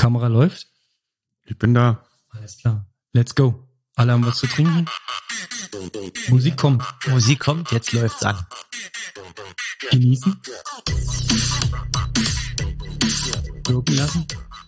Kamera läuft? Ich bin da. Alles klar. Let's go. Alle haben was zu trinken. Musik kommt. Musik kommt, jetzt läuft's an. Genießen. Wirken lassen.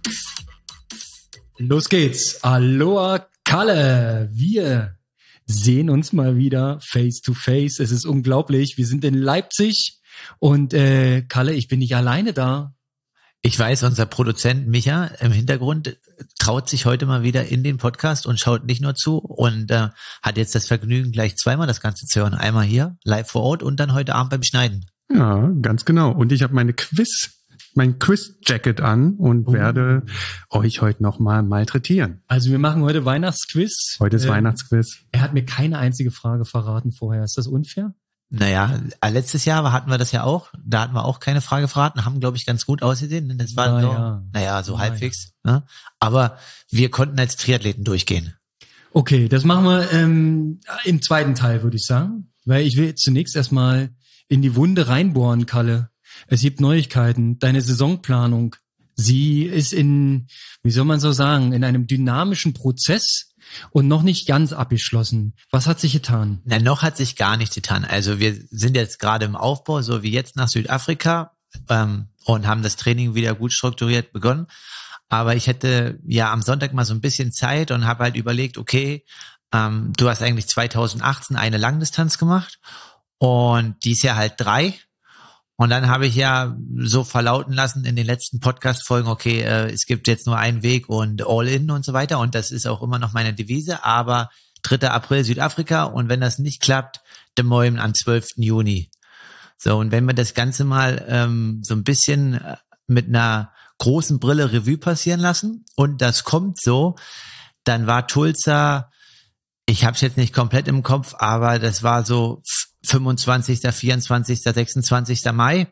Los geht's. Aloha Kalle. Wir sehen uns mal wieder face to face. Es ist unglaublich. Wir sind in Leipzig und Kalle, ich bin nicht alleine da. Ich weiß, unser Produzent Micha im Hintergrund traut sich heute mal wieder in den Podcast und schaut nicht nur zu und hat jetzt das Vergnügen, gleich zweimal das Ganze zu hören. Einmal hier, live vor Ort und dann heute Abend beim Schneiden. Ja, ganz genau. Und ich habe mein Quiz-Jacket an und werde euch heute nochmal malträtieren. Also wir machen heute Weihnachtsquiz. Heute ist Weihnachtsquiz. Er hat mir keine einzige Frage verraten vorher. Ist das unfair? Naja, letztes Jahr hatten wir das ja auch. Da hatten wir auch keine Frage verraten, haben, glaube ich, ganz gut ausgesehen. Das war so halbwegs. Ne? Aber wir konnten als Triathleten durchgehen. Okay, das machen wir im zweiten Teil, würde ich sagen. Weil ich will jetzt zunächst erstmal in die Wunde reinbohren, Kalle. Es gibt Neuigkeiten. Deine Saisonplanung, sie ist in einem dynamischen Prozess und noch nicht ganz abgeschlossen. Was hat sich getan? Na, noch hat sich gar nichts getan. Also wir sind jetzt gerade im Aufbau, so wie jetzt nach Südafrika, und haben das Training wieder gut strukturiert begonnen. Aber ich hätte ja am Sonntag mal so ein bisschen Zeit und habe halt überlegt, okay, du hast eigentlich 2018 eine Langdistanz gemacht und dies Jahr halt 3. Und dann habe ich ja so verlauten lassen in den letzten Podcast-Folgen, okay, es gibt jetzt nur einen Weg und All-In und so weiter. Und das ist auch immer noch meine Devise. Aber 3. April Südafrika und wenn das nicht klappt, Des Moines am 12. Juni. So, und wenn wir das Ganze mal so ein bisschen mit einer großen Brille Revue passieren lassen und das kommt so, dann war Tulsa, ich habe es jetzt nicht komplett im Kopf, aber das war so 25., 24., 26. Mai.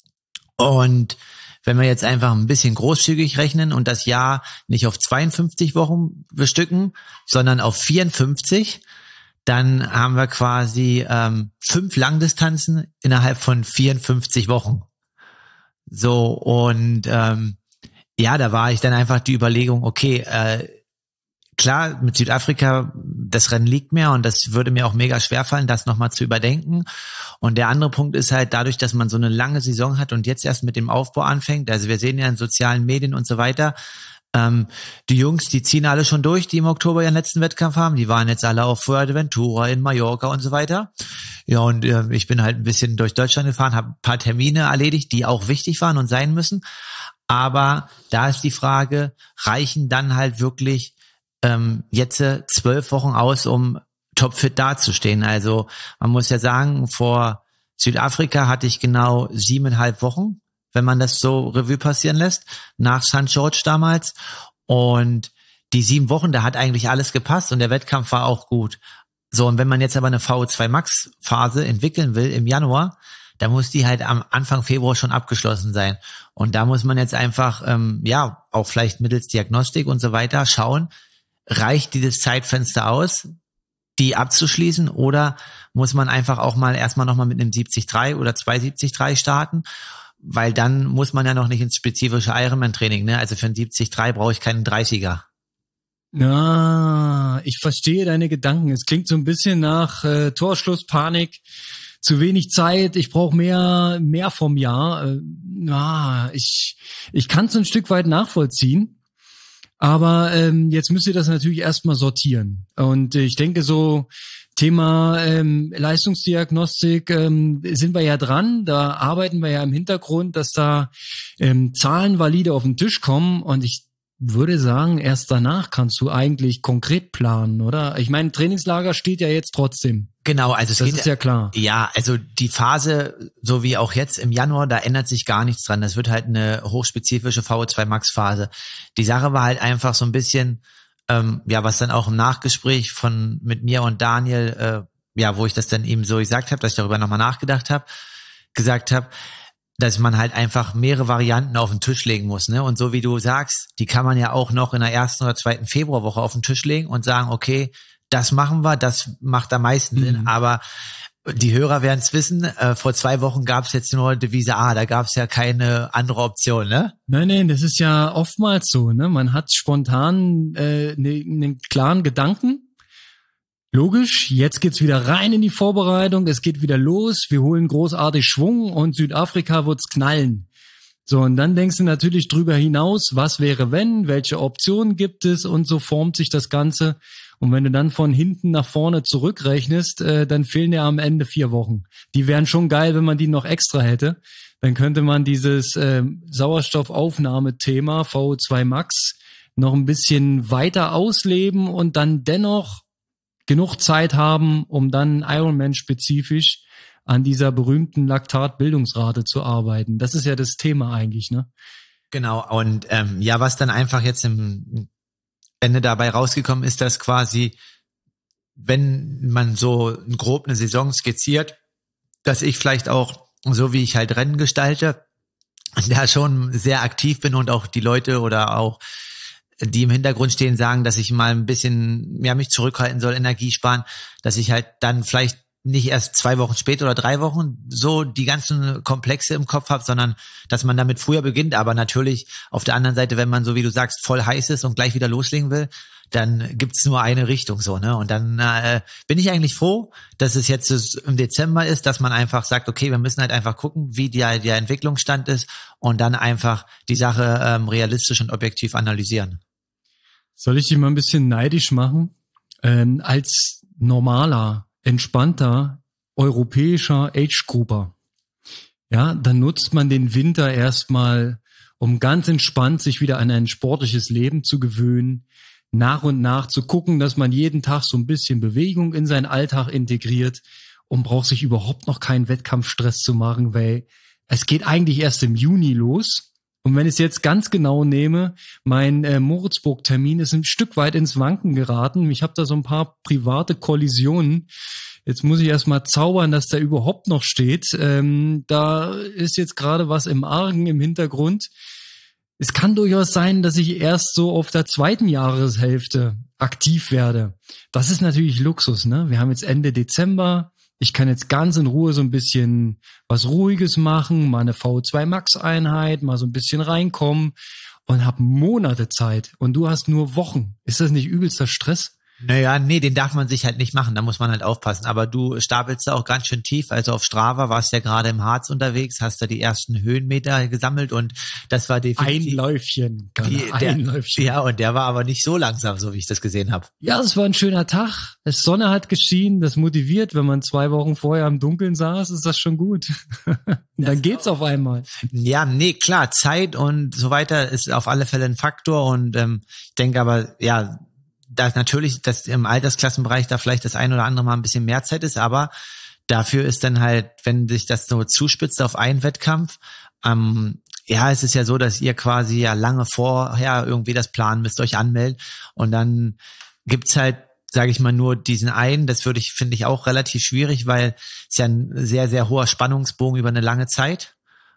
Und wenn wir jetzt einfach ein bisschen großzügig rechnen und das Jahr nicht auf 52 Wochen bestücken, sondern auf 54, dann haben wir quasi 5 Langdistanzen innerhalb von 54 Wochen. So, und da war ich dann einfach die Überlegung, okay, klar, mit Südafrika, das Rennen liegt mir und das würde mir auch mega schwerfallen, das nochmal zu überdenken. Und der andere Punkt ist halt dadurch, dass man so eine lange Saison hat und jetzt erst mit dem Aufbau anfängt, also wir sehen ja in sozialen Medien und so weiter, die Jungs, die ziehen alle schon durch, die im Oktober ihren letzten Wettkampf haben, die waren jetzt alle auf Fuerteventura, in Mallorca und so weiter. Ja, und ich bin halt ein bisschen durch Deutschland gefahren, habe ein paar Termine erledigt, die auch wichtig waren und sein müssen. Aber da ist die Frage, reichen dann halt wirklich jetzt 12 Wochen aus, um topfit dazustehen. Also man muss ja sagen, vor Südafrika hatte ich genau 7,5 Wochen, wenn man das so Revue passieren lässt, nach St. George damals. Und die 7 Wochen, da hat eigentlich alles gepasst und der Wettkampf war auch gut. So, und wenn man jetzt aber eine VO2 Max Phase entwickeln will im Januar, da muss die halt am Anfang Februar schon abgeschlossen sein. Und da muss man jetzt einfach, auch vielleicht mittels Diagnostik und so weiter schauen, reicht dieses Zeitfenster aus, die abzuschließen, oder muss man einfach auch mal erstmal nochmal mit einem 70-3 oder 2,70-3 starten? Weil dann muss man ja noch nicht ins spezifische Ironman-Training, ne? Also für einen 70-3 brauche ich keinen 30er. Ja, ich verstehe deine Gedanken. Es klingt so ein bisschen nach Torschlusspanik, zu wenig Zeit, ich brauche mehr vom Jahr. Ich kann es ein Stück weit nachvollziehen. Aber jetzt müsst ihr das natürlich erstmal sortieren. Und ich denke, so Thema Leistungsdiagnostik sind wir ja dran. Da arbeiten wir ja im Hintergrund, dass da Zahlen valide auf den Tisch kommen. Und ich würde sagen, erst danach kannst du eigentlich konkret planen, oder? Ich meine, Trainingslager steht ja jetzt trotzdem. Genau, also das ist ja klar. Ja, also die Phase, so wie auch jetzt im Januar, da ändert sich gar nichts dran. Das wird halt eine hochspezifische VO2 Max Phase. Die Sache war halt einfach so ein bisschen, was dann auch im Nachgespräch mit mir und Daniel, wo ich das dann eben so gesagt habe, dass ich darüber nochmal nachgedacht habe, gesagt habe, dass man halt einfach mehrere Varianten auf den Tisch legen muss, ne? Und so wie du sagst, die kann man ja auch noch in der 1. oder 2. Februarwoche auf den Tisch legen und sagen, okay, das machen wir, das macht am meisten Sinn. Aber Die Hörer werden es wissen, vor 2 Wochen gab es jetzt nur Devise A, da gab es ja keine andere Option, ne? Nein, das ist ja oftmals so, ne? Man hat spontan einen klaren Gedanken. Logisch, jetzt geht's wieder rein in die Vorbereitung, es geht wieder los, wir holen großartig Schwung und Südafrika wird's knallen. So, und dann denkst du natürlich drüber hinaus, was wäre wenn, welche Optionen gibt es, und so formt sich das Ganze. Und wenn du dann von hinten nach vorne zurückrechnest, dann fehlen dir am Ende 4 Wochen. Die wären schon geil, wenn man die noch extra hätte. Dann könnte man dieses Sauerstoffaufnahmethema VO2 Max noch ein bisschen weiter ausleben und dann dennoch genug Zeit haben, um dann Ironman-spezifisch an dieser berühmten Laktatbildungsrate zu arbeiten. Das ist ja das Thema eigentlich, ne? Genau, und ja, was dann einfach jetzt im Ende dabei rausgekommen ist, dass quasi, wenn man so grob eine Saison skizziert, dass ich vielleicht auch, so wie ich halt Rennen gestalte, da schon sehr aktiv bin und auch die Leute oder auch die im Hintergrund stehen, sagen, dass ich mal ein bisschen mich zurückhalten soll, Energie sparen, dass ich halt dann vielleicht nicht erst 2 Wochen später oder 3 Wochen so die ganzen Komplexe im Kopf habe, sondern dass man damit früher beginnt. Aber natürlich auf der anderen Seite, wenn man, so wie du sagst, voll heiß ist und gleich wieder loslegen will, dann gibt's nur eine Richtung so, ne? Und dann bin ich eigentlich froh, dass es jetzt im Dezember ist, dass man einfach sagt, okay, wir müssen halt einfach gucken, wie der Entwicklungsstand ist und dann einfach die Sache realistisch und objektiv analysieren. Soll ich dich mal ein bisschen neidisch machen? Als normaler, entspannter, europäischer Age-Grouper, ja, dann nutzt man den Winter erstmal, um ganz entspannt sich wieder an ein sportliches Leben zu gewöhnen, nach und nach zu gucken, dass man jeden Tag so ein bisschen Bewegung in seinen Alltag integriert und braucht sich überhaupt noch keinen Wettkampfstress zu machen, weil es geht eigentlich erst im Juni los. Und wenn ich es jetzt ganz genau nehme, mein Moritzburg-Termin ist ein Stück weit ins Wanken geraten. Ich habe da so ein paar private Kollisionen. Jetzt muss ich erst mal zaubern, dass der überhaupt noch steht. Da ist jetzt gerade was im Argen im Hintergrund. Es kann durchaus sein, dass ich erst so auf der 2. Jahreshälfte aktiv werde. Das ist natürlich Luxus, ne? Wir haben jetzt Ende Dezember. Ich kann jetzt ganz in Ruhe so ein bisschen was Ruhiges machen, mal eine VO2 Max Einheit, mal so ein bisschen reinkommen und habe Monate Zeit. Und du hast nur Wochen. Ist das nicht übelster Stress? Naja, nee, den darf man sich halt nicht machen, da muss man halt aufpassen. Aber du stapelst da auch ganz schön tief, also auf Strava warst ja gerade im Harz unterwegs, hast da die ersten Höhenmeter gesammelt und das war definitiv... Ein Läufchen. Ja, und der war aber nicht so langsam, so wie ich das gesehen habe. Ja, es war ein schöner Tag, die Sonne hat geschienen, das motiviert, wenn man 2 Wochen vorher im Dunkeln saß, ist das schon gut. Und dann geht's auf einmal. Ja, nee, klar, Zeit und so weiter ist auf alle Fälle ein Faktor und ich denke aber, ja, dass natürlich, dass im Altersklassenbereich da vielleicht das ein oder andere Mal ein bisschen mehr Zeit ist, aber dafür ist dann halt, wenn sich das so zuspitzt auf einen Wettkampf, ja, es ist ja so, dass ihr quasi ja lange vorher irgendwie das planen müsst, euch anmelden und dann gibt's halt, sage ich mal, nur diesen einen, das finde ich auch relativ schwierig, weil es ja ein sehr, sehr hoher Spannungsbogen über eine lange Zeit.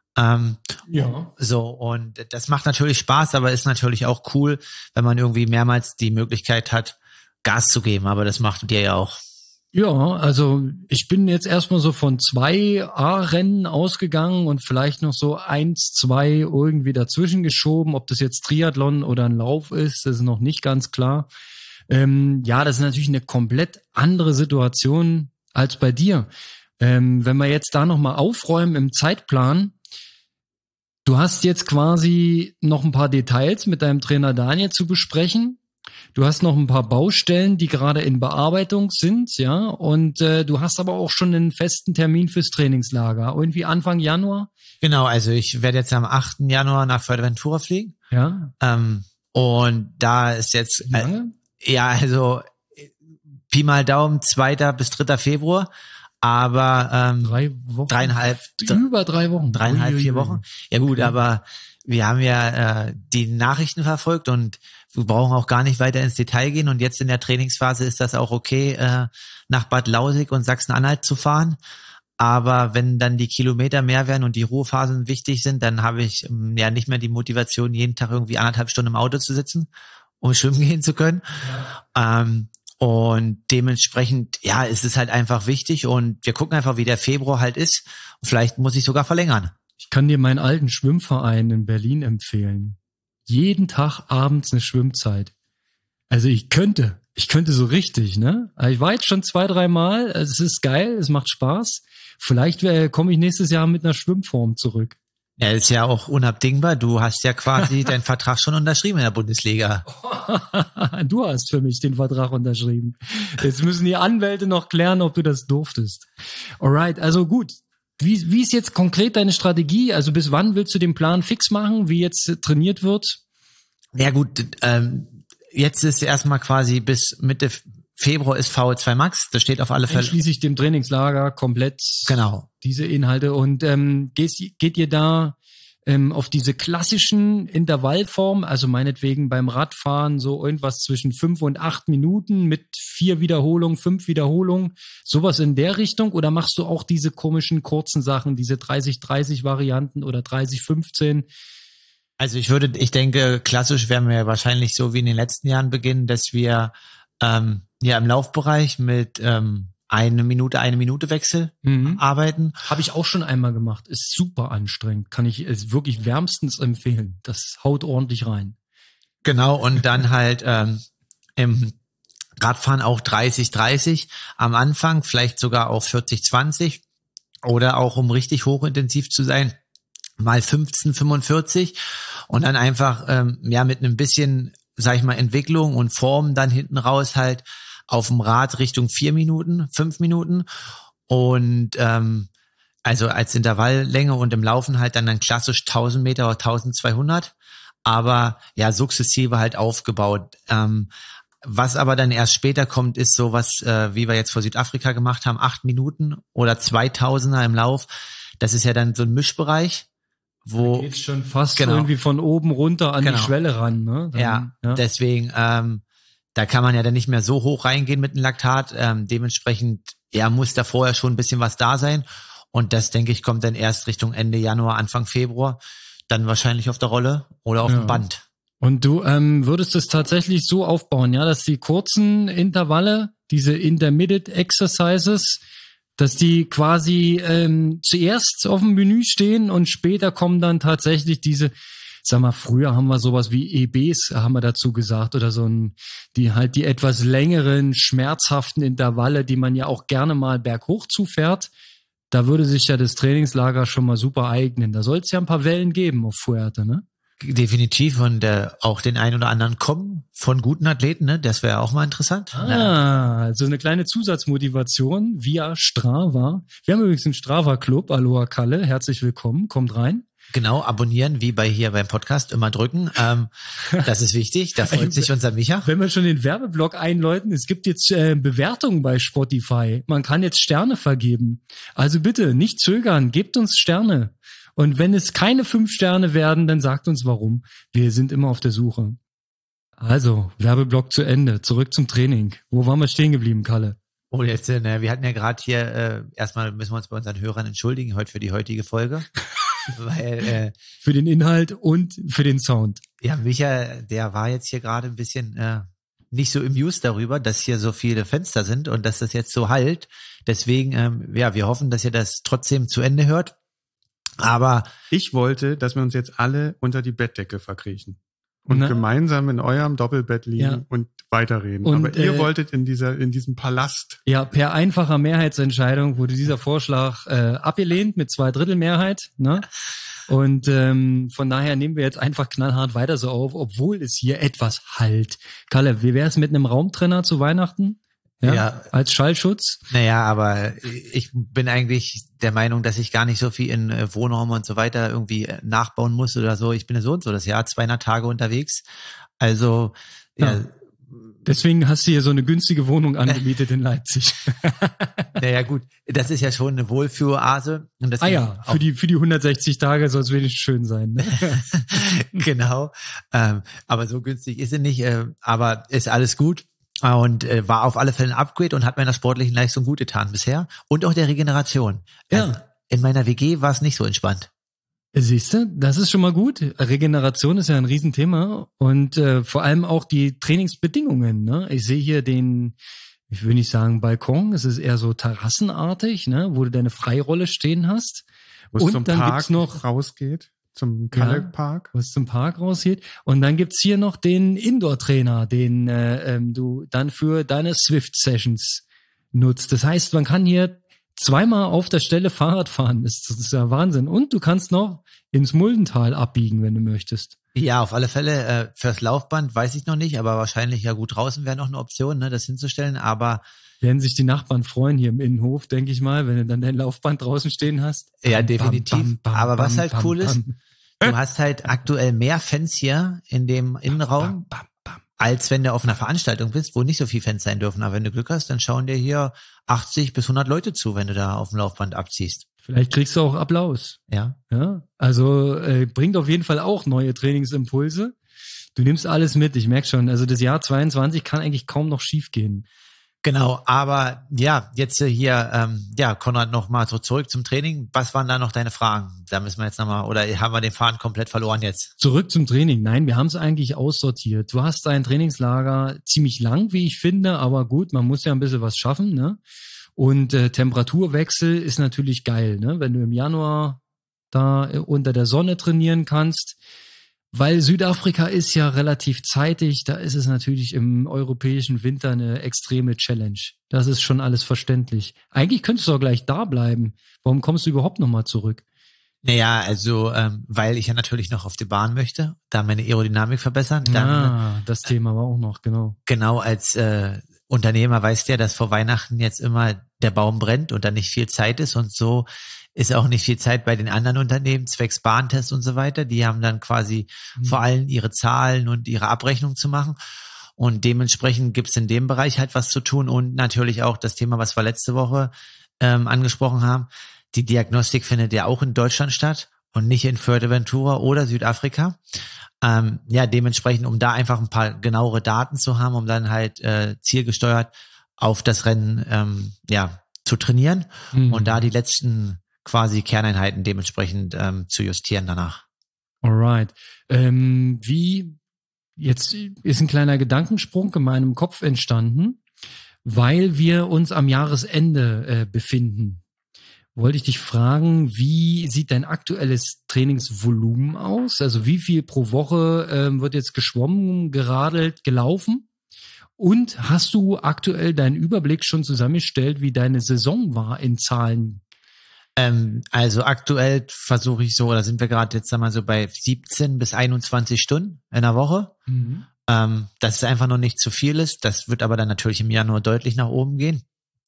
Ja. So, und das macht natürlich Spaß, aber ist natürlich auch cool, wenn man irgendwie mehrmals die Möglichkeit hat, Gas zu geben, aber das macht ihr ja auch. Ja, also ich bin jetzt erstmal so von 2 A-Rennen ausgegangen und vielleicht noch so 1, 2 irgendwie dazwischen geschoben. Ob das jetzt Triathlon oder ein Lauf ist, das ist noch nicht ganz klar. Ja, das ist natürlich eine komplett andere Situation als bei dir. Wenn wir jetzt da nochmal aufräumen im Zeitplan, du hast jetzt quasi noch ein paar Details mit deinem Trainer Daniel zu besprechen. Du hast noch ein paar Baustellen, die gerade in Bearbeitung sind, ja, und du hast aber auch schon einen festen Termin fürs Trainingslager. Irgendwie Anfang Januar? Genau, also ich werde jetzt am 8. Januar nach Fuerteventura fliegen. Ja. Und da ist jetzt, Wie lange? Ja, also Pi mal Daumen, 2. bis 3. Februar. Aber 3 Wochen. 3,5. Über 3 Wochen. 3,5, 4 Wochen. Ja gut, Okay. aber wir haben ja die Nachrichten verfolgt und wir brauchen auch gar nicht weiter ins Detail gehen. Und jetzt in der Trainingsphase ist das auch okay, nach Bad Lausick und Sachsen-Anhalt zu fahren. Aber wenn dann die Kilometer mehr werden und die Ruhephasen wichtig sind, dann habe ich ja nicht mehr die Motivation, jeden Tag irgendwie 1,5 Stunden im Auto zu sitzen, um schwimmen gehen zu können. Ja. Und dementsprechend, ja, ist es halt einfach wichtig und wir gucken einfach, wie der Februar halt ist. Vielleicht muss ich sogar verlängern. Ich kann dir meinen alten Schwimmverein in Berlin empfehlen. Jeden Tag abends eine Schwimmzeit. Also ich könnte so richtig, ne? Ich war jetzt schon 2-3 Mal, also es ist geil, es macht Spaß. Vielleicht komme ich nächstes Jahr mit einer Schwimmform zurück. Ja, ist ja auch unabdingbar. Du hast ja quasi deinen Vertrag schon unterschrieben in der Bundesliga. Du hast für mich den Vertrag unterschrieben. Jetzt müssen die Anwälte noch klären, ob du das durftest. Alright, also gut. Wie ist jetzt konkret deine Strategie? Also bis wann willst du den Plan fix machen, wie jetzt trainiert wird? Ja gut, jetzt ist erstmal quasi bis Mitte Februar ist VO2 Max. Das steht auf alle Fälle. Schließlich dem Trainingslager komplett genau diese Inhalte. Und geht ihr da auf diese klassischen Intervallformen, also meinetwegen beim Radfahren so irgendwas zwischen 5 und 8 Minuten mit 4 Wiederholungen, 5 Wiederholungen, sowas in der Richtung? Oder machst du auch diese komischen kurzen Sachen, diese 30-30 Varianten oder 30-15? Also ich denke, klassisch werden wir wahrscheinlich so wie in den letzten Jahren beginnen, dass wir im Laufbereich mit 1 Minute Wechsel arbeiten. Habe ich auch schon einmal gemacht. Ist super anstrengend. Kann ich es wirklich wärmstens empfehlen. Das haut ordentlich rein. Genau, und dann halt im Radfahren auch 30-30 am Anfang, vielleicht sogar auch 40-20 oder auch, um richtig hochintensiv zu sein, mal 15-45 und dann einfach mit einem bisschen, sag ich mal, Entwicklung und Form dann hinten raus halt auf dem Rad Richtung 4 Minuten, 5 Minuten und also als Intervalllänge und im Laufen halt dann klassisch 1000 Meter oder 1200, aber ja sukzessive halt aufgebaut. Was aber dann erst später kommt, ist sowas, wie wir jetzt vor Südafrika gemacht haben, 8 Minuten oder 2000er im Lauf. Das ist ja dann so ein Mischbereich, wo da geht's schon fast irgendwie von oben runter an die Schwelle ran, ne? Dann, ja, deswegen, da kann man ja dann nicht mehr so hoch reingehen mit dem Laktat. Dementsprechend, muss da vorher schon ein bisschen was da sein. Und das, denke ich, kommt dann erst Richtung Ende Januar, Anfang Februar, dann wahrscheinlich auf der Rolle oder auf dem Band. Und du würdest es tatsächlich so aufbauen, ja, dass die kurzen Intervalle, diese Intermittent Exercises, dass die quasi zuerst auf dem Menü stehen und später kommen dann tatsächlich diese, sag mal, früher haben wir sowas wie EBs, haben wir dazu gesagt, oder so die etwas längeren, schmerzhaften Intervalle, die man ja auch gerne mal berghoch zufährt. Da würde sich ja das Trainingslager schon mal super eignen. Da soll es ja ein paar Wellen geben auf Fuerte, ne? Definitiv und auch den einen oder anderen kommen von guten Athleten, ne? Das wäre auch mal interessant. Also eine kleine Zusatzmotivation via Strava. Wir haben übrigens einen Strava-Club. Aloha Kalle, herzlich willkommen, kommt rein. Genau, abonnieren, wie hier beim Podcast, immer drücken. Das ist wichtig, da freut sich unser Micha. Wenn wir schon den Werbeblock einläuten, es gibt jetzt Bewertungen bei Spotify. Man kann jetzt Sterne vergeben. Also bitte, nicht zögern, gebt uns Sterne. Und wenn es keine 5 Sterne werden, dann sagt uns warum. Wir sind immer auf der Suche. Also, Werbeblock zu Ende. Zurück zum Training. Wo waren wir stehen geblieben, Kalle? Oh, jetzt, wir hatten ja gerade hier, erstmal müssen wir uns bei unseren Hörern entschuldigen heute für die heutige Folge. Weil, für den Inhalt und für den Sound. Ja, Micha, der war jetzt hier gerade ein bisschen nicht so amused darüber, dass hier so viele Fenster sind und dass das jetzt so halt. Deswegen, wir hoffen, dass ihr das trotzdem zu Ende hört. Aber ich wollte, dass wir uns jetzt alle unter die Bettdecke verkriechen und gemeinsam in eurem Doppelbett liegen und weiterreden. Und, aber ihr wolltet in diesem Palast. Ja, per einfacher Mehrheitsentscheidung wurde dieser Vorschlag abgelehnt mit 2/3 Mehrheit. Ne? Und von daher nehmen wir jetzt einfach knallhart weiter so auf, obwohl es hier etwas halt. Kalle, wie wäre es mit einem Raumtrenner zu Weihnachten? Ja, als Schallschutz? Naja, aber ich bin eigentlich der Meinung, dass ich gar nicht so viel in Wohnraum und so weiter irgendwie nachbauen muss oder so. Ich bin ja so und so das Jahr 200 Tage unterwegs. Also, ja. Deswegen hast du hier so eine günstige Wohnung angemietet in Leipzig. Naja, gut. Das ist ja schon eine Wohlfühloase. Und für die 160 Tage soll es wenigstens schön sein. Ne? Genau. Aber so günstig ist sie nicht. Aber ist alles gut. Und war auf alle Fälle ein Upgrade und hat meiner sportlichen Leistung gut getan bisher. Und auch der Regeneration. Ja. Also in meiner WG war es nicht so entspannt. Siehst du, das ist schon mal gut. Regeneration ist ja ein Riesenthema und vor allem auch die Trainingsbedingungen. Ne? Ich sehe hier ich will nicht sagen Balkon, es ist eher so terrassenartig, ne? Wo du deine Freirolle stehen hast. Wo es zum Park noch rausgeht, zum Kalkpark. Wo es zum Park rausgeht. Und dann gibt's hier noch den Indoor-Trainer, den du dann für deine Swift-Sessions nutzt. Das heißt, man kann hier zweimal auf der Stelle Fahrrad fahren. Das ist ja Wahnsinn. Und du kannst noch ins Muldental abbiegen, wenn du möchtest. Ja, auf alle Fälle. Fürs Laufband weiß ich noch nicht, aber wahrscheinlich ja gut draußen wäre noch eine Option, ne, das hinzustellen. Aber werden sich die Nachbarn freuen hier im Innenhof, denke ich mal, wenn du dann dein Laufband draußen stehen hast. Ja, definitiv. Aber was halt cool ist, du hast halt aktuell mehr Fans hier in dem Innenraum, als wenn du auf einer Veranstaltung bist, wo nicht so viel Fans sein dürfen. Aber wenn du Glück hast, dann schauen dir hier 80 bis 100 Leute zu, wenn du da auf dem Laufband abziehst. Vielleicht kriegst du auch Applaus. Ja. Also bringt auf jeden Fall auch neue Trainingsimpulse. Du nimmst alles mit, ich merke schon. Also das Jahr 22 kann eigentlich kaum noch schief gehen. Genau, aber ja, jetzt hier, Konrad, noch mal so zurück zum Training. Was waren da noch deine Fragen? Da müssen wir jetzt nochmal, oder haben wir den Faden komplett verloren jetzt? Zurück zum Training. Nein, wir haben es eigentlich aussortiert. Du hast dein Trainingslager ziemlich lang, wie ich finde, aber gut, man muss ja ein bisschen was schaffen, ne? Und Temperaturwechsel ist natürlich geil, ne? Wenn du im Januar da unter der Sonne trainieren kannst. Weil Südafrika ist ja relativ zeitig, da ist es natürlich im europäischen Winter eine extreme Challenge. Das ist schon alles verständlich. Eigentlich könntest du auch gleich da bleiben. Warum kommst du überhaupt nochmal zurück? Naja, also weil ich ja natürlich noch auf die Bahn möchte, da meine Aerodynamik verbessern. Dann, das Thema war auch noch, genau. Genau, als Unternehmer weißt du ja, dass vor Weihnachten jetzt immer der Baum brennt und dann nicht viel Zeit ist und so ist auch nicht viel Zeit bei den anderen Unternehmen, zwecks Bahntest und so weiter. Die haben dann quasi vor allem ihre Zahlen und ihre Abrechnung zu machen. Und dementsprechend gibt's in dem Bereich halt was zu tun. Und natürlich auch das Thema, was wir letzte Woche angesprochen haben. Die Diagnostik findet ja auch in Deutschland statt und nicht in Fuerteventura oder Südafrika. Dementsprechend, um da einfach ein paar genauere Daten zu haben, um dann halt zielgesteuert auf das Rennen zu trainieren und da die letzten quasi Kerneinheiten dementsprechend zu justieren danach. Alright. Jetzt ist ein kleiner Gedankensprung in meinem Kopf entstanden, weil wir uns am Jahresende befinden. Wollte ich dich fragen, wie sieht dein aktuelles Trainingsvolumen aus? Also wie viel pro Woche wird jetzt geschwommen, geradelt, gelaufen? Und hast du aktuell deinen Überblick schon zusammengestellt, wie deine Saison war in Zahlen? Also aktuell versuche ich so, oder sind wir gerade jetzt sagen wir so bei 17 bis 21 Stunden in der Woche. Das ist einfach noch nicht zu viel ist. Das wird aber dann natürlich im Januar deutlich nach oben gehen.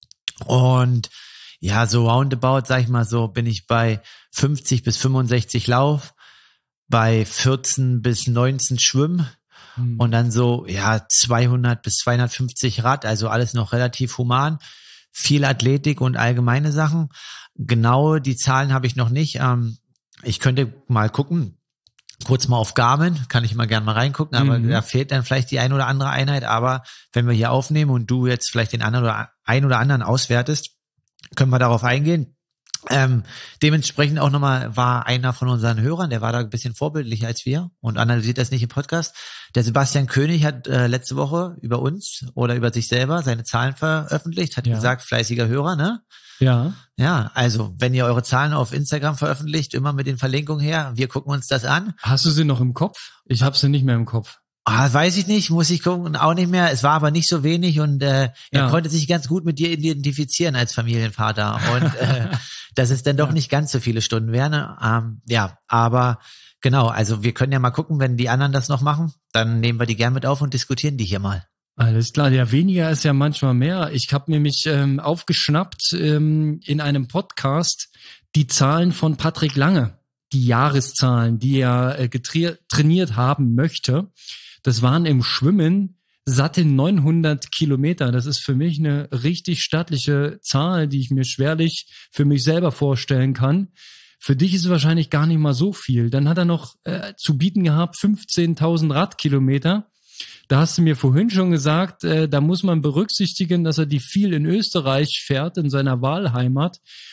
Und ja, so roundabout, sag ich mal so, bin ich bei 50 bis 65 Lauf, bei 14 bis 19 Schwimmen und dann so, 200 bis 250 Rad, also alles noch relativ human. Viel Athletik und allgemeine Sachen. Genau die Zahlen habe ich noch nicht. Ich könnte mal gucken, kurz mal auf Garmin, kann ich mal gerne mal reingucken, aber da fehlt dann vielleicht die ein oder andere Einheit. Aber wenn wir hier aufnehmen und du jetzt vielleicht den einen oder anderen auswertest, können wir darauf eingehen. Dementsprechend auch nochmal war einer von unseren Hörern, der war da ein bisschen vorbildlicher als wir und analysiert das nicht im Podcast. Der Sebastian König hat letzte Woche über uns oder über sich selber seine Zahlen veröffentlicht, hat gesagt, fleißiger Hörer, ne? Ja. Ja, also wenn ihr eure Zahlen auf Instagram veröffentlicht, immer mit den Verlinkungen her, wir gucken uns das an. Hast du sie noch im Kopf? Ich habe sie nicht mehr im Kopf. Weiß ich nicht, muss ich gucken, auch nicht mehr. Es war aber nicht so wenig und er konnte sich ganz gut mit dir identifizieren als Familienvater und dass es dann doch nicht ganz so viele Stunden wären. Aber genau, also wir können ja mal gucken, wenn die anderen das noch machen, dann nehmen wir die gern mit auf und diskutieren die hier mal. Alles klar, ja, weniger ist ja manchmal mehr. Ich habe nämlich aufgeschnappt in einem Podcast die Zahlen von Patrick Lange, die Jahreszahlen, die er trainiert haben möchte. Das waren im Schwimmen satte 900 Kilometer. Das ist für mich eine richtig stattliche Zahl, die ich mir schwerlich für mich selber vorstellen kann. Für dich ist es wahrscheinlich gar nicht mal so viel. Dann hat er noch zu bieten gehabt 15.000 Radkilometer. Da hast du mir vorhin schon gesagt, da muss man berücksichtigen, dass er die viel in Österreich fährt, in seiner Wahlheimat.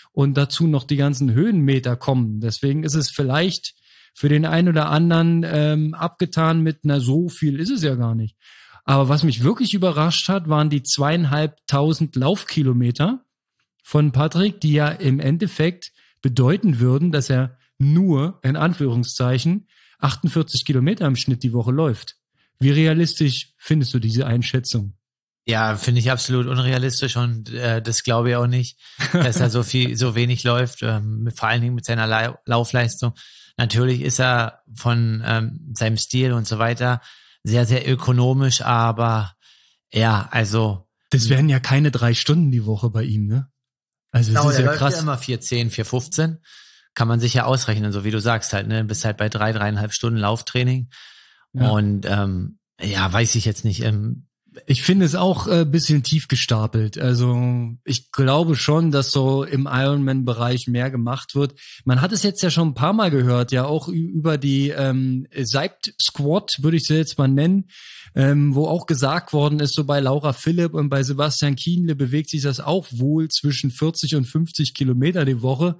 und dazu noch die ganzen Höhenmeter kommen. Deswegen ist es vielleicht für den einen oder anderen abgetan mit, na, so viel ist es ja gar nicht. Aber was mich wirklich überrascht hat, waren die 2.500 Laufkilometer von Patrick, die ja im Endeffekt bedeuten würden, dass er nur, in Anführungszeichen, 48 Kilometer im Schnitt die Woche läuft. Wie realistisch findest du diese Einschätzung? Ja, finde ich absolut unrealistisch und das glaube ich auch nicht, dass er so wenig läuft, vor allen Dingen mit seiner Laufleistung. Natürlich ist er von seinem Stil und so weiter sehr, sehr ökonomisch, aber ja, also. Das wären ja keine 3 Stunden die Woche bei ihm, ne? Also genau, das ist ja krass. Ja immer 4:10, 4:15. Kann man sich ja ausrechnen, so wie du sagst halt, ne? Bist halt bei 3,5 Stunden Lauftraining. Ja. Und ja, weiß ich jetzt nicht. Ich finde es auch ein bisschen tief gestapelt. Also ich glaube schon, dass so im Ironman-Bereich mehr gemacht wird. Man hat es jetzt ja schon ein paar Mal gehört, ja auch über die Seibt Squad, würde ich sie jetzt mal nennen, wo auch gesagt worden ist, so bei Laura Philipp und bei Sebastian Kienle bewegt sich das auch wohl zwischen 40 und 50 Kilometer die Woche.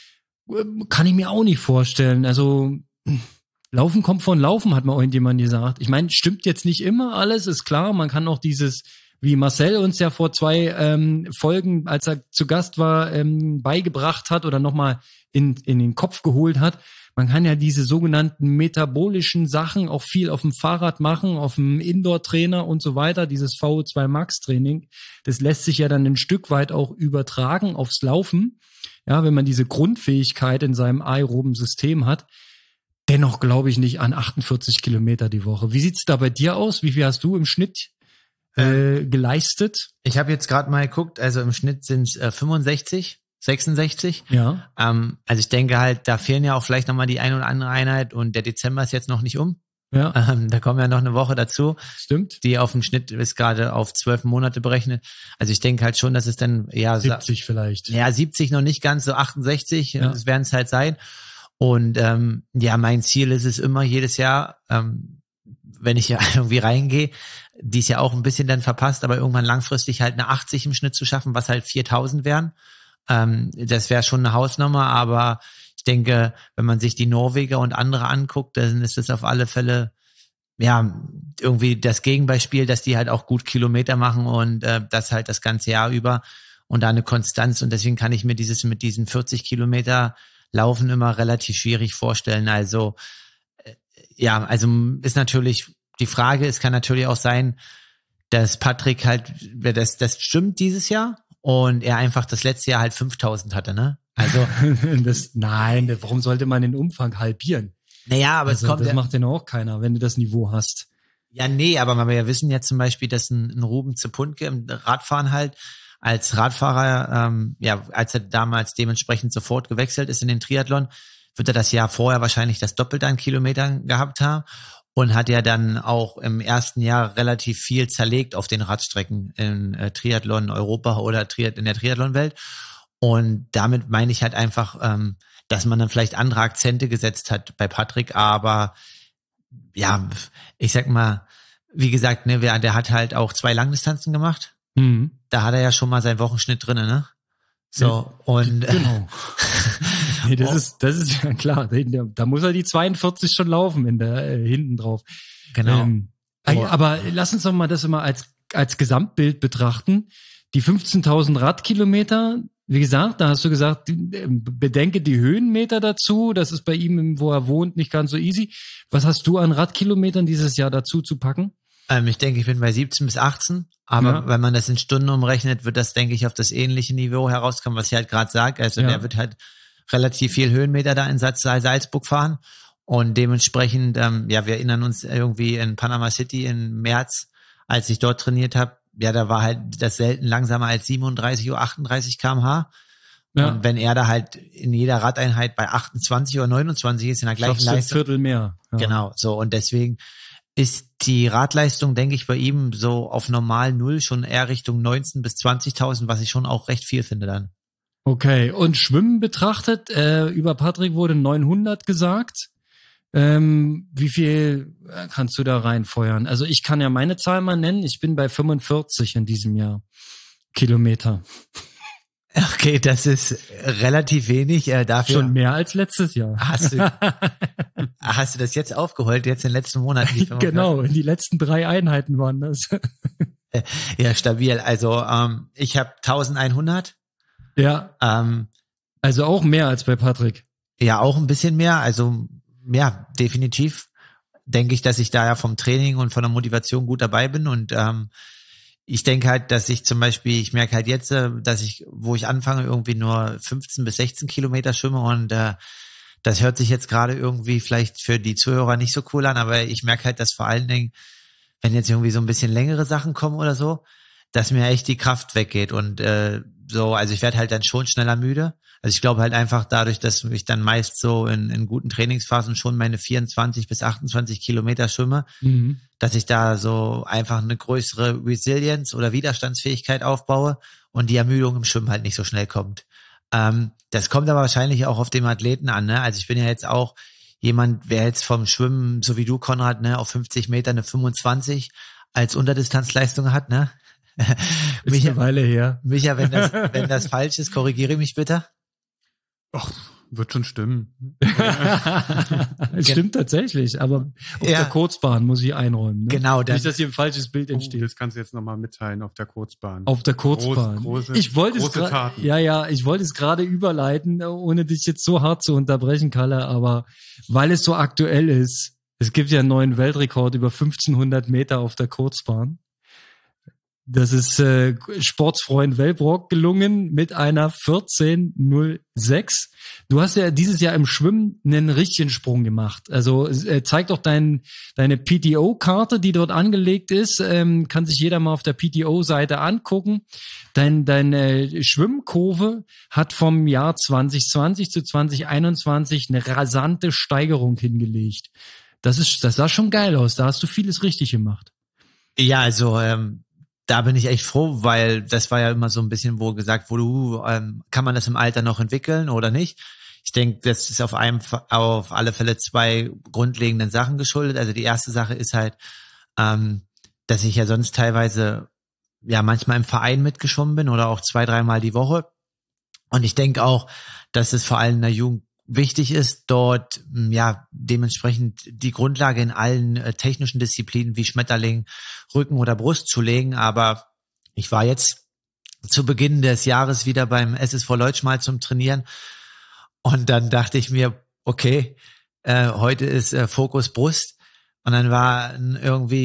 Kann ich mir auch nicht vorstellen. Also Laufen kommt von Laufen, hat mal irgendjemand gesagt. Ich meine, stimmt jetzt nicht immer alles, ist klar. Man kann auch dieses, wie Marcel uns ja vor 2 Folgen, als er zu Gast war, beigebracht hat oder nochmal in den Kopf geholt hat. Man kann ja diese sogenannten metabolischen Sachen auch viel auf dem Fahrrad machen, auf dem Indoor-Trainer und so weiter, dieses VO2 Max-Training. Das lässt sich ja dann ein Stück weit auch übertragen aufs Laufen. Ja, wenn man diese Grundfähigkeit in seinem aeroben System hat. Dennoch glaube ich nicht an 48 Kilometer die Woche. Wie sieht's da bei dir aus? Wie viel hast du im Schnitt geleistet? Ich habe jetzt gerade mal geguckt, also im Schnitt sind es 65, 66. Ja. Also ich denke halt, da fehlen ja auch vielleicht nochmal die ein oder andere Einheit und der Dezember ist jetzt noch nicht um. Ja. Da kommen ja noch eine Woche dazu. Stimmt. Die auf dem Schnitt ist gerade auf 12 Monate berechnet. Also ich denke halt schon, dass es dann, ja. 70 vielleicht. Ja, 70 noch nicht ganz, so 68, ja. Das werden es halt sein. Und ja, mein Ziel ist es immer jedes Jahr, wenn ich ja irgendwie reingehe, die ist ja auch ein bisschen dann verpasst, aber irgendwann langfristig halt eine 80 im Schnitt zu schaffen, was halt 4.000 wären. Das wäre schon eine Hausnummer, aber ich denke, wenn man sich die Norweger und andere anguckt, dann ist es auf alle Fälle ja irgendwie das Gegenbeispiel, dass die halt auch gut Kilometer machen und das halt das ganze Jahr über und da eine Konstanz und deswegen kann ich mir dieses mit diesen 40 Kilometer Laufen immer relativ schwierig vorstellen. Also ja, also ist natürlich die Frage, es kann natürlich auch sein, dass Patrick halt, das stimmt dieses Jahr und er einfach das letzte Jahr halt 5.000 hatte, ne? Also nein, warum sollte man den Umfang halbieren? Naja, aber also, das macht ja auch keiner, wenn du das Niveau hast. Ja, nee, aber wir ja wissen ja zum Beispiel, dass ein Ruben Zepunke im Radfahren halt als Radfahrer, als er damals dementsprechend sofort gewechselt ist in den Triathlon, wird er das Jahr vorher wahrscheinlich das Doppelte an Kilometern gehabt haben und hat ja dann auch im ersten Jahr relativ viel zerlegt auf den Radstrecken in Triathlon Europa oder in der Triathlon-Welt. Und damit meine ich halt einfach, dass man dann vielleicht andere Akzente gesetzt hat bei Patrick, aber ja, ich sag mal, wie gesagt, ne, der hat halt auch 2 Langdistanzen gemacht. Mhm. Da hat er ja schon mal seinen Wochenschnitt drin, ne? So, und genau. Nee, das ist ja klar. Da muss er die 42 schon laufen hinten drauf. Genau. Aber lass uns doch mal das immer als Gesamtbild betrachten. Die 15.000 Radkilometer, wie gesagt, da hast du gesagt, bedenke die Höhenmeter dazu. Das ist bei ihm, wo er wohnt, nicht ganz so easy. Was hast du an Radkilometern dieses Jahr dazu zu packen? Ich denke, ich bin bei 17 bis 18, aber wenn man das in Stunden umrechnet, wird das, denke ich, auf das ähnliche Niveau herauskommen, was ich halt gerade sage. Also der wird halt relativ viel Höhenmeter da in Salzburg fahren und dementsprechend, wir erinnern uns irgendwie in Panama City im März, als ich dort trainiert habe, da war halt das selten langsamer als 37 oder 38 km/h. Ja. Und wenn er da halt in jeder Radeinheit bei 28 oder 29 ist, in der gleichen Leistung. Ein Viertel mehr. Ja. Genau, so und deswegen ist die Radleistung, denke ich, bei ihm so auf normal Null schon eher Richtung 19.000 bis 20.000, was ich schon auch recht viel finde dann. Okay, und Schwimmen betrachtet, über Patrick wurde 900 gesagt. Wie viel kannst du da reinfeuern? Also ich kann ja meine Zahl mal nennen, ich bin bei 45 in diesem Jahr Kilometer. Okay, das ist relativ wenig. Dafür schon mehr als letztes Jahr. Hast du das jetzt aufgeholt, jetzt in den letzten Monaten? Genau, in die letzten 3 Einheiten waren das. Ja, stabil. Also ich habe 1100. Ja, also auch mehr als bei Patrick. Ja, auch ein bisschen mehr. Also ja, definitiv denke ich, dass ich da ja vom Training und von der Motivation gut dabei bin und ich denke halt, dass ich zum Beispiel, ich merke halt jetzt, dass ich, wo ich anfange, irgendwie nur 15 bis 16 Kilometer schwimme und das hört sich jetzt gerade irgendwie vielleicht für die Zuhörer nicht so cool an, aber ich merke halt, dass vor allen Dingen, wenn jetzt irgendwie so ein bisschen längere Sachen kommen oder so, dass mir echt die Kraft weggeht und also ich werde halt dann schon schneller müde. Also ich glaube halt einfach dadurch, dass ich dann meist so in guten Trainingsphasen schon meine 24 bis 28 Kilometer schwimme, dass ich da so einfach eine größere Resilienz oder Widerstandsfähigkeit aufbaue und die Ermüdung im Schwimmen halt nicht so schnell kommt. Das kommt aber wahrscheinlich auch auf den Athleten an, ne? Also ich bin ja jetzt auch jemand, wer jetzt vom Schwimmen, so wie du, Konrad, ne, auf 50 Meter eine 25 als Unterdistanzleistung hat, ne? Ist eine Weile her. Micha, wenn das falsch ist, korrigiere mich bitte. Ach, wird schon stimmen. Es stimmt tatsächlich, aber auf der Kurzbahn muss ich einräumen. Ne? Genau. Nicht, dass hier ein falsches Bild entsteht. Das kannst du jetzt nochmal mitteilen auf der Kurzbahn. Auf der Kurzbahn. Große ich wollte es gerade überleiten, ohne dich jetzt so hart zu unterbrechen, Kalle, aber weil es so aktuell ist, es gibt ja einen neuen Weltrekord über 1500 Meter auf der Kurzbahn. Das ist Sportsfreund Wellbrock gelungen mit einer 14:06. Du hast ja dieses Jahr im Schwimmen einen richtigen Sprung gemacht. Also zeig doch deine PTO-Karte, die dort angelegt ist. Kann sich jeder mal auf der PTO-Seite angucken. Deine Schwimmkurve hat vom Jahr 2020 zu 2021 eine rasante Steigerung hingelegt. Das sah schon geil aus. Da hast du vieles richtig gemacht. Ja, also da bin ich echt froh, weil das war ja immer so ein bisschen, wo gesagt wurde, kann man das im Alter noch entwickeln oder nicht? Ich denke, das ist auf alle Fälle 2 grundlegenden Sachen geschuldet. Also die erste Sache ist halt, dass ich ja sonst teilweise ja manchmal im Verein mitgeschwommen bin oder auch 2-3 Mal die Woche. Und ich denke auch, dass es vor allem in der Jugend wichtig ist, dort ja dementsprechend die Grundlage in allen technischen Disziplinen wie Schmetterling, Rücken oder Brust zu legen. Aber ich war jetzt zu Beginn des Jahres wieder beim SSV Leutsch mal zum Trainieren und dann dachte ich mir, okay, heute ist Fokus Brust und dann waren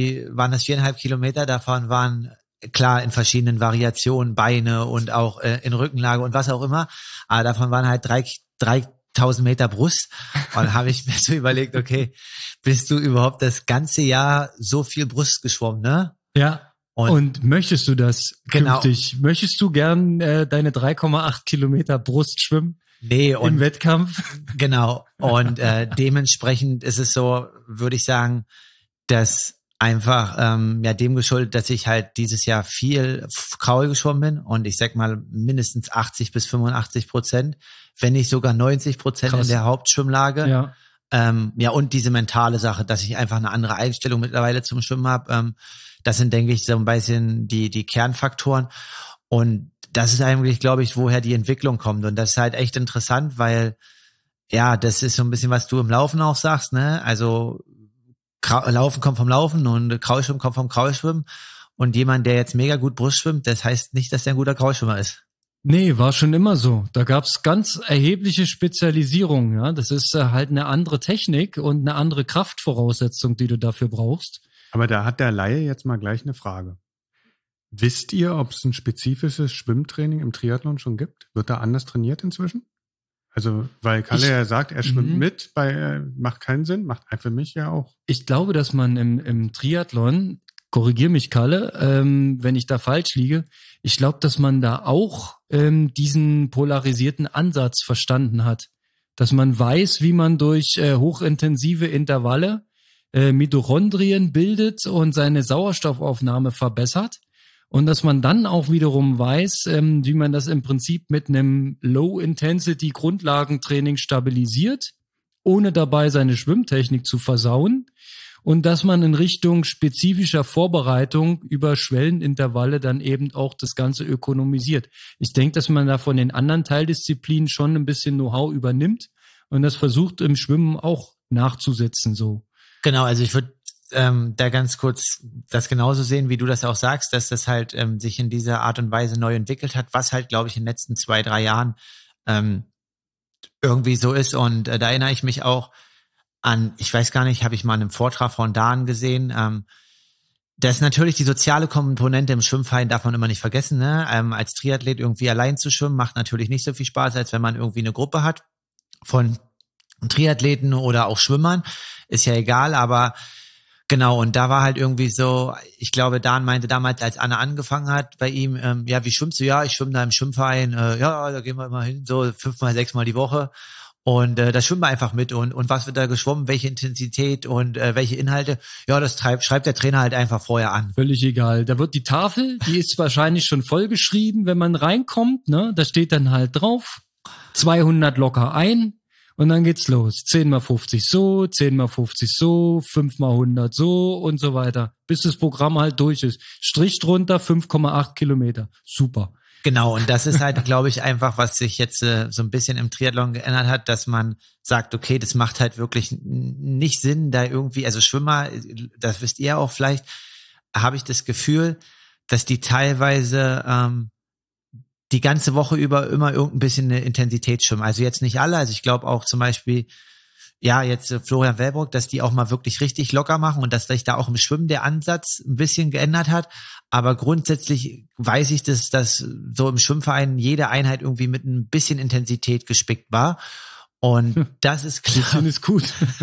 das 4,5 Kilometer, davon waren klar in verschiedenen Variationen Beine und auch in Rückenlage und was auch immer, aber davon waren halt 3.000 Meter Brust. Und dann habe ich mir so überlegt, okay, bist du überhaupt das ganze Jahr so viel Brust geschwommen, ne? Ja. Und möchtest du das genau künftig? Möchtest du gern deine 3,8 Kilometer Brust schwimmen? Nee, im Wettkampf? Genau. Und dementsprechend ist es so, würde ich sagen, dass einfach dem geschuldet, dass ich halt dieses Jahr viel Kraul geschwommen bin und ich sag mal mindestens 80 bis 85%, wenn nicht sogar 90% in der Hauptschwimmlage. Ja. Und diese mentale Sache, dass ich einfach eine andere Einstellung mittlerweile zum Schwimmen habe. Das sind, denke ich, so ein bisschen die Kernfaktoren. Und das ist eigentlich, glaube ich, woher die Entwicklung kommt. Und das ist halt echt interessant, weil ja, das ist so ein bisschen, was du im Laufen auch sagst, ne? Also Laufen kommt vom Laufen und Kraulschwimmen kommt vom Kraulschwimmen. Und jemand, der jetzt mega gut Brust schwimmt, das heißt nicht, dass der ein guter Kraulschwimmer ist. Nee, war schon immer so. Da gab's ganz erhebliche Spezialisierungen. Ja? Das ist halt eine andere Technik und eine andere Kraftvoraussetzung, die du dafür brauchst. Aber da hat der Laie jetzt mal gleich eine Frage. Wisst ihr, ob es ein spezifisches Schwimmtraining im Triathlon schon gibt? Wird da anders trainiert inzwischen? Also, weil Kalle ja sagt, er schwimmt mit, macht keinen Sinn, macht für mich ja auch. Ich glaube, dass man im Triathlon, korrigier mich Kalle, wenn ich da falsch liege, ich glaube, dass man da auch diesen polarisierten Ansatz verstanden hat. Dass man weiß, wie man durch hochintensive Intervalle Mitochondrien bildet und seine Sauerstoffaufnahme verbessert. Und dass man dann auch wiederum weiß, wie man das im Prinzip mit einem Low-Intensity-Grundlagentraining stabilisiert, ohne dabei seine Schwimmtechnik zu versauen. und dass man in Richtung spezifischer Vorbereitung über Schwellenintervalle dann eben auch das Ganze ökonomisiert. Ich denke, dass man da von den anderen Teildisziplinen schon ein bisschen Know-how übernimmt und das versucht im Schwimmen auch nachzusetzen so. Genau, also ich würde da ganz kurz das genauso sehen, wie du das auch sagst, dass das halt sich in dieser Art und Weise neu entwickelt hat, was halt, glaube ich, in den letzten 2-3 Jahren irgendwie so ist. Und da erinnere ich mich auch an, ich weiß gar nicht, habe ich mal in einem Vortrag von Dan gesehen, dass natürlich die soziale Komponente im Schwimmverein darf man immer nicht vergessen, ne? Als Triathlet irgendwie allein zu schwimmen, macht natürlich nicht so viel Spaß, als wenn man irgendwie eine Gruppe hat von Triathleten oder auch Schwimmern, ist ja egal, aber genau, und da war halt irgendwie so, ich glaube, Dan meinte damals, als Anna angefangen hat bei ihm, ja, wie schwimmst du? Ja, ich schwimme da im Schwimmverein, ja, da gehen wir immer hin, so 5-mal, 6-mal die Woche und da schwimmen wir einfach mit und was wird da geschwommen, welche Intensität und welche Inhalte, ja, das schreibt der Trainer halt einfach vorher an. Völlig egal, da wird die Tafel, die ist wahrscheinlich schon vollgeschrieben, wenn man reinkommt, ne, da steht dann halt drauf, 200 locker ein. Und dann geht's los. 10x50 so, 10x50 so, 5x100 so und so weiter. Bis das Programm halt durch ist. Strich drunter, 5,8 Kilometer. Super. Genau, und das ist halt, glaube ich, einfach, was sich jetzt so ein bisschen im Triathlon geändert hat, dass man sagt, okay, das macht halt wirklich nicht Sinn, da irgendwie, also Schwimmer, das wisst ihr auch vielleicht, habe ich das Gefühl, dass die teilweise die ganze Woche über immer irgendein bisschen eine Intensität schwimmen. Also jetzt nicht alle, also ich glaube auch zum Beispiel, ja, jetzt Florian Wellbrock, dass die auch mal wirklich richtig locker machen und dass sich da auch im Schwimmen der Ansatz ein bisschen geändert hat. Aber grundsätzlich weiß ich, dass so im Schwimmverein jede Einheit irgendwie mit ein bisschen Intensität gespickt war. Und das ist klar. Bisschen ist gut.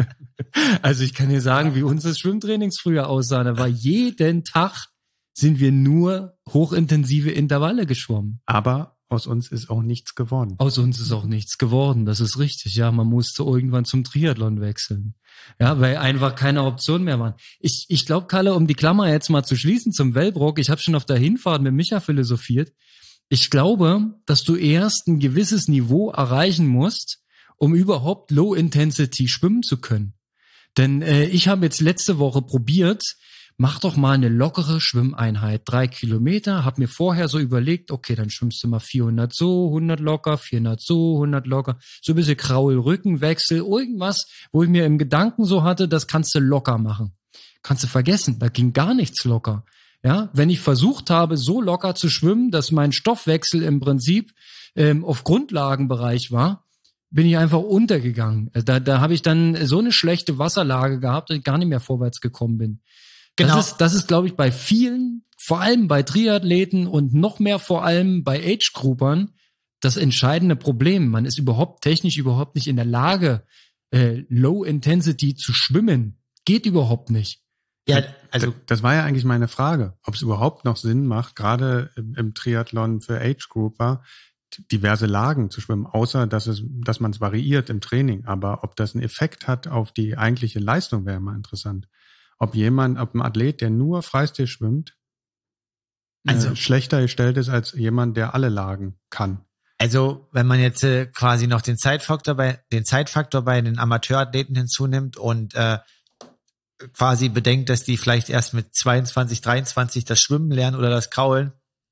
Also ich kann dir sagen, wie unser Schwimmtrainings früher aussah. Da war jeden Tag sind wir nur hochintensive Intervalle geschwommen. Aber aus uns ist auch nichts geworden. Aus uns ist auch nichts geworden, das ist richtig. Ja, man musste irgendwann zum Triathlon wechseln. Ja, weil einfach keine Option mehr waren. Ich glaube, Kalle, um die Klammer jetzt mal zu schließen zum Wellbrock, ich habe schon auf der Hinfahrt mit Micha philosophiert. Ich glaube, dass du erst ein gewisses Niveau erreichen musst, um überhaupt Low Intensity schwimmen zu können. Denn ich habe jetzt letzte Woche probiert, mach doch mal eine lockere Schwimmeinheit, 3 Kilometer, hab mir vorher so überlegt, okay, dann schwimmst du mal 400 so, 100 locker, 400 so, 100 locker, so ein bisschen Kraul, Rückenwechsel, irgendwas, wo ich mir im Gedanken so hatte, das kannst du locker machen. Kannst du vergessen, da ging gar nichts locker. Ja, wenn ich versucht habe, so locker zu schwimmen, dass mein Stoffwechsel im Prinzip auf Grundlagenbereich war, bin ich einfach untergegangen. Da habe ich dann so eine schlechte Wasserlage gehabt, dass ich gar nicht mehr vorwärts gekommen bin. Genau. Das ist, glaube ich, bei vielen, vor allem bei Triathleten und noch mehr vor allem bei Age-Groupern, das entscheidende Problem. Man ist technisch überhaupt nicht in der Lage, Low Intensity zu schwimmen. Geht überhaupt nicht. Ja, also das war ja eigentlich meine Frage, ob es überhaupt noch Sinn macht, gerade im Triathlon für Age-Grouper diverse Lagen zu schwimmen, außer dass man es variiert im Training. Aber ob das einen Effekt hat auf die eigentliche Leistung, wäre mal interessant. Ob ein Athlet, der nur Freistil schwimmt, schlechter gestellt ist als jemand, der alle Lagen kann. Also wenn man jetzt quasi noch den Zeitfaktor bei den Amateurathleten hinzunimmt und quasi bedenkt, dass die vielleicht erst mit 22, 23 das Schwimmen lernen oder das Kraulen,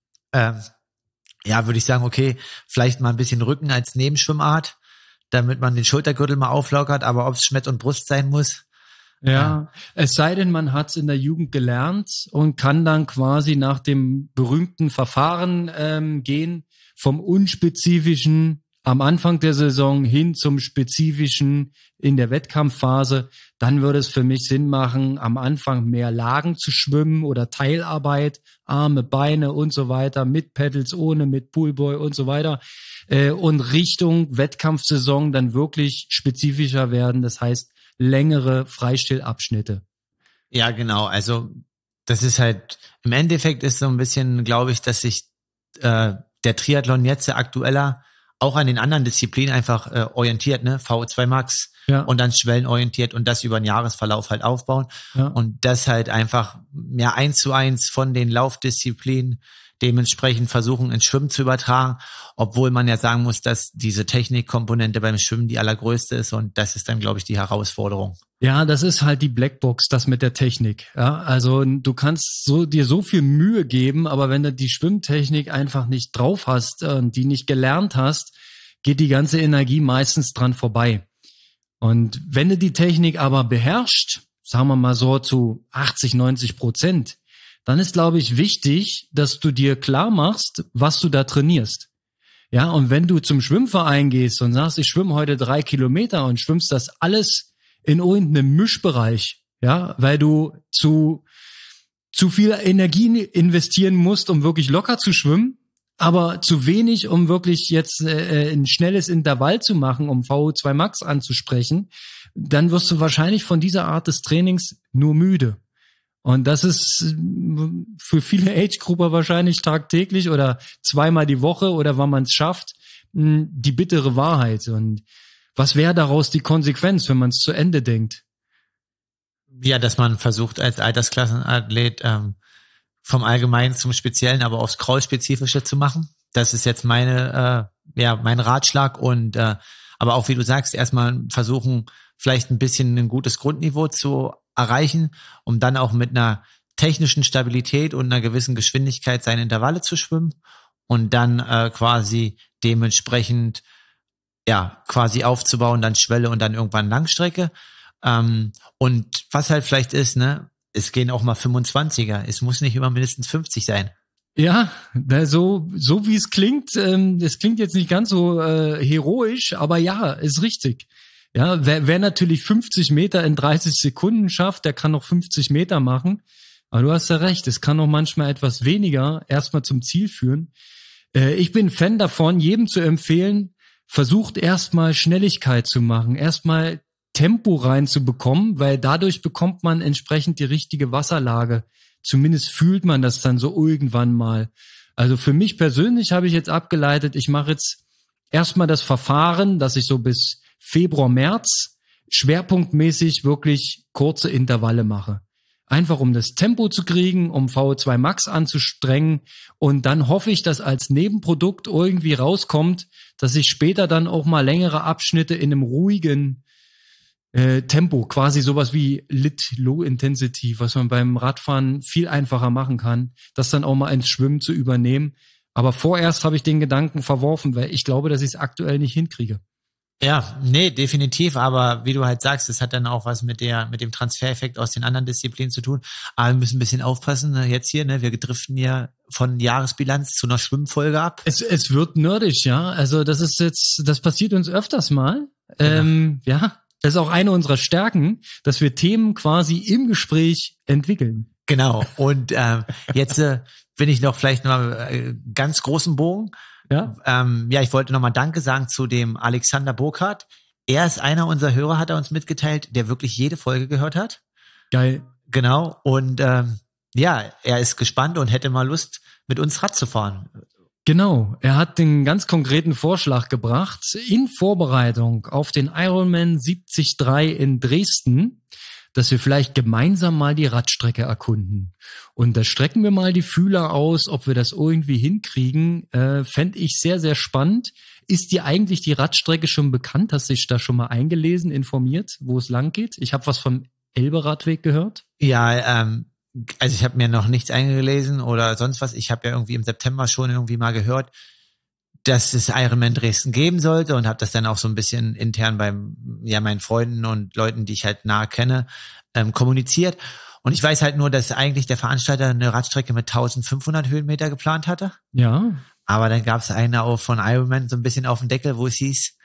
würde ich sagen, okay, vielleicht mal ein bisschen Rücken als Nebenschwimmart, damit man den Schultergürtel mal auflockert, aber ob es Schmett und Brust sein muss, ja, es sei denn, man hat es in der Jugend gelernt und kann dann quasi nach dem berühmten Verfahren gehen, vom unspezifischen am Anfang der Saison hin zum spezifischen in der Wettkampfphase. Dann würde es für mich Sinn machen, am Anfang mehr Lagen zu schwimmen oder Teilarbeit, Arme, Beine und so weiter, mit Pedals, ohne, mit Poolboy und so weiter. Und Richtung Wettkampfsaison dann wirklich spezifischer werden. Das heißt, längere Freistilabschnitte. Ja, genau. Also das ist halt, im Endeffekt ist so ein bisschen, glaube ich, dass sich der Triathlon jetzt aktueller auch an den anderen Disziplinen einfach orientiert, ne? VO2 Max, und dann schwellenorientiert und das über den Jahresverlauf halt aufbauen. Ja. Und das halt einfach 1:1 von den Laufdisziplinen dementsprechend versuchen, ins Schwimmen zu übertragen, obwohl man ja sagen muss, dass diese Technikkomponente beim Schwimmen die allergrößte ist und das ist dann, glaube ich, die Herausforderung. Ja, das ist halt die Blackbox, das mit der Technik. Ja, also du kannst dir so viel Mühe geben, aber wenn du die Schwimmtechnik einfach nicht drauf hast und die nicht gelernt hast, geht die ganze Energie meistens dran vorbei. Und wenn du die Technik aber beherrschst, sagen wir mal so zu 80-90%, dann ist, glaube ich, wichtig, dass du dir klar machst, was du da trainierst. Ja, und wenn du zum Schwimmverein gehst und sagst, ich schwimme heute 3 Kilometer und schwimmst das alles in irgendeinem Mischbereich, ja, weil du zu viel Energie investieren musst, um wirklich locker zu schwimmen, aber zu wenig, um wirklich jetzt ein schnelles Intervall zu machen, um VO2 Max anzusprechen, dann wirst du wahrscheinlich von dieser Art des Trainings nur müde. Und das ist für viele Age-Grupper wahrscheinlich tagtäglich oder zweimal die Woche oder wann man es schafft, die bittere Wahrheit. Und was wäre daraus die Konsequenz, wenn man es zu Ende denkt? Ja, dass man versucht, als Altersklassenathlet vom Allgemeinen zum Speziellen, aber aufs Kraul-Spezifische zu machen. Das ist jetzt mein Ratschlag und aber auch, wie du sagst, erstmal versuchen, vielleicht ein bisschen ein gutes Grundniveau zu erreichen, um dann auch mit einer technischen Stabilität und einer gewissen Geschwindigkeit seine Intervalle zu schwimmen und dann quasi dementsprechend quasi aufzubauen, dann Schwelle und dann irgendwann Langstrecke. Und was halt vielleicht ist, ne, es gehen auch mal 25er. Es muss nicht immer mindestens 50 sein. Ja, so wie es klingt, es klingt jetzt nicht ganz so heroisch, aber ja, ist richtig. Ja, wer natürlich 50 Meter in 30 Sekunden schafft, der kann noch 50 Meter machen. Aber du hast ja recht, es kann auch manchmal etwas weniger erstmal zum Ziel führen. Ich bin Fan davon, jedem zu empfehlen, versucht erstmal Schnelligkeit zu machen, erstmal Tempo reinzubekommen, weil dadurch bekommt man entsprechend die richtige Wasserlage. Zumindest fühlt man das dann so irgendwann mal. Also für mich persönlich habe ich jetzt abgeleitet, ich mache jetzt erstmal das Verfahren, dass ich so bis Februar, März schwerpunktmäßig wirklich kurze Intervalle mache. Einfach um das Tempo zu kriegen, um VO2 Max anzustrengen und dann hoffe ich, dass als Nebenprodukt irgendwie rauskommt, dass ich später dann auch mal längere Abschnitte in einem ruhigen Tempo, quasi sowas wie Lit Low Intensity, was man beim Radfahren viel einfacher machen kann, das dann auch mal ins Schwimmen zu übernehmen. Aber vorerst habe ich den Gedanken verworfen, weil ich glaube, dass ich es aktuell nicht hinkriege. Ja, nee, definitiv, aber wie du halt sagst, das hat dann auch was mit dem Transfereffekt aus den anderen Disziplinen zu tun. Aber wir müssen ein bisschen aufpassen, ne? Jetzt hier, ne, wir driften ja von Jahresbilanz zu einer Schwimmfolge ab. Es wird nerdig, ja. Also das passiert uns öfters mal. Genau. Ja, das ist auch eine unserer Stärken, dass wir Themen quasi im Gespräch entwickeln. Genau. Und jetzt bin ich noch vielleicht mal ganz großen Bogen. Ja, ich wollte nochmal Danke sagen zu dem Alexander Burkhardt. Er ist einer unserer Hörer, hat er uns mitgeteilt, der wirklich jede Folge gehört hat. Geil. Genau. Und er ist gespannt und hätte mal Lust, mit uns Rad zu fahren. Genau. Er hat den ganz konkreten Vorschlag gebracht, in Vorbereitung auf den Ironman 73 in Dresden, dass wir vielleicht gemeinsam mal die Radstrecke erkunden. Und da strecken wir mal die Fühler aus, ob wir das irgendwie hinkriegen. Fände ich sehr, sehr spannend. Ist dir eigentlich die Radstrecke schon bekannt? Hast du dich da schon mal eingelesen, informiert, wo es lang geht? Ich habe was vom Elbe-Radweg gehört. Ja, also ich habe mir noch nichts eingelesen oder sonst was. Ich habe ja irgendwie im September schon irgendwie mal gehört, dass es Ironman Dresden geben sollte und habe das dann auch so ein bisschen intern meinen Freunden und Leuten, die ich halt nahe kenne, kommuniziert. Und ich weiß halt nur, dass eigentlich der Veranstalter eine Radstrecke mit 1500 Höhenmeter geplant hatte. Ja. Aber dann gab es eine auch von Ironman so ein bisschen auf den Deckel, wo es hieß,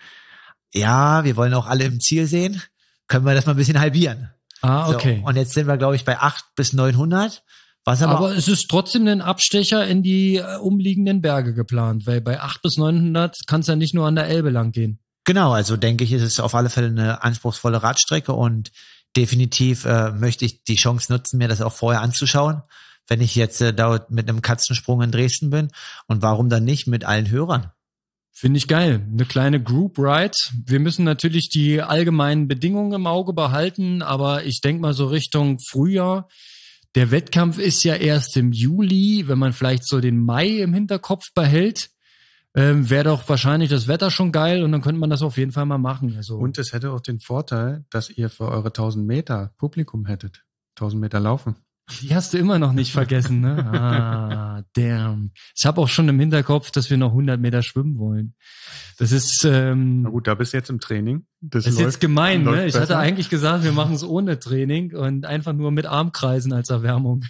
ja, wir wollen auch alle im Ziel sehen. Können wir das mal ein bisschen halbieren? Ah, okay. So, und jetzt sind wir, glaube ich, bei 800 bis 900. Aber es ist trotzdem ein Abstecher in die umliegenden Berge geplant, weil bei 800 bis 900 kann es ja nicht nur an der Elbe lang gehen. Genau, also denke ich, ist es auf alle Fälle eine anspruchsvolle Radstrecke und definitiv möchte ich die Chance nutzen, mir das auch vorher anzuschauen, wenn ich jetzt dort mit einem Katzensprung in Dresden bin und warum dann nicht mit allen Hörern? Finde ich geil. Eine kleine Group Ride. Wir müssen natürlich die allgemeinen Bedingungen im Auge behalten, aber ich denke mal so Richtung Frühjahr. Der Wettkampf ist ja erst im Juli, wenn man vielleicht so den Mai im Hinterkopf behält. Wäre doch wahrscheinlich das Wetter schon geil und dann könnte man das auf jeden Fall mal machen. Also. Und es hätte auch den Vorteil, dass ihr für eure 1000 Meter Publikum hättet. 1000 Meter laufen. Die hast du immer noch nicht vergessen, ne? Ah, damn. Ich habe auch schon im Hinterkopf, dass wir noch 100 Meter schwimmen wollen. Das ist na gut, da bist du jetzt im Training. Das ist jetzt gemein, ne? Ich hatte eigentlich gesagt, wir machen es ohne Training und einfach nur mit Armkreisen als Erwärmung.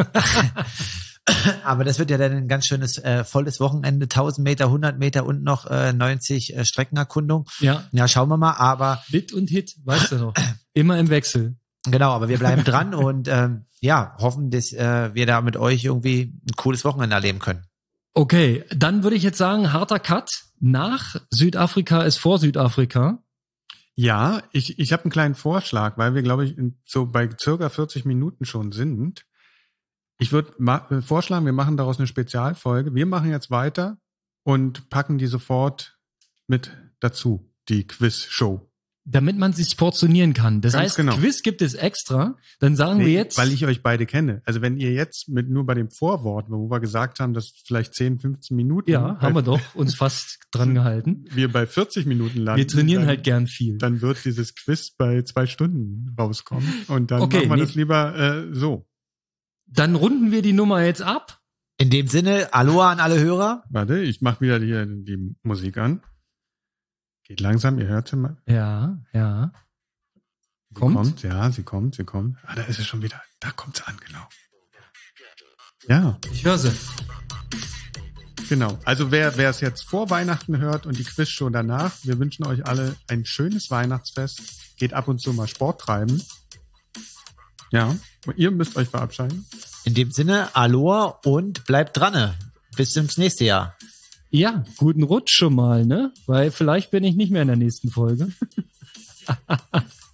Aber das wird ja dann ein ganz schönes volles Wochenende, 1000 Meter, 100 Meter und noch 90 Streckenerkundung. Ja, schauen wir mal, aber Hit und Hit, weißt du noch. Immer im Wechsel. Genau, aber wir bleiben dran und hoffen, dass wir da mit euch irgendwie ein cooles Wochenende erleben können. Okay, dann würde ich jetzt sagen, harter Cut. Nach Südafrika ist vor Südafrika. Ja, ich habe einen kleinen Vorschlag, weil wir, glaube ich, so bei circa 40 Minuten schon sind. Ich würde vorschlagen, wir machen daraus eine Spezialfolge. Wir machen jetzt weiter und packen die sofort mit dazu, die Quiz-Show. Damit man sich portionieren kann. Das Ganz heißt, genau. Quiz gibt es extra. Dann sagen wir jetzt... Weil ich euch beide kenne. Also wenn ihr jetzt nur bei dem Vorwort, wo wir gesagt haben, dass vielleicht 10, 15 Minuten... Ja, haben wir doch uns fast dran gehalten. Wir bei 40 Minuten landen. Wir trainieren halt gern viel. Dann wird dieses Quiz bei 2 Stunden rauskommen. Und dann machen wir das lieber so. Dann runden wir die Nummer jetzt ab. In dem Sinne, Aloha an alle Hörer. Warte, ich mache wieder hier die Musik an. Geht langsam, ihr hört sie mal. Ja. Sie kommt. Ah, da ist sie schon wieder. Da kommt sie an, genau. Ja. Ich höre sie. Genau. Also wer es jetzt vor Weihnachten hört und die Quizshow danach, wir wünschen euch alle ein schönes Weihnachtsfest. Geht ab und zu mal Sport treiben. Ja. Und ihr müsst euch verabschieden. In dem Sinne, Aloha und bleibt dran. Bis ins nächste Jahr. Ja, guten Rutsch schon mal, ne? Weil vielleicht bin ich nicht mehr in der nächsten Folge.